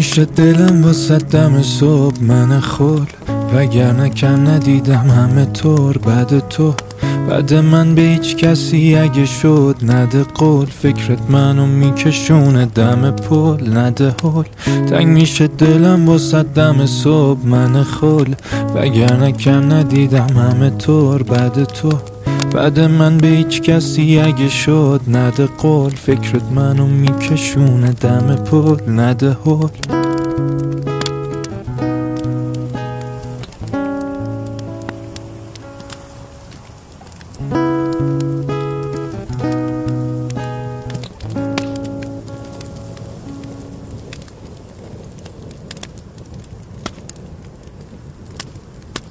میشه دلم واسه دم صبح من خل، وگرنه کم ندیدم همه طور بعد تو. بعد من به هیچ کسی اگه شد نده قول، فکرت منو میکشونه دم پل نده هل. تنگ میشه دلم واسه دم صبح من خل، وگرنه کم ندیدم همه طور بعد تو. بعد من به هیچ کسی اگه شد نده قول، فکرت منو میکشونه دم پل نده هل.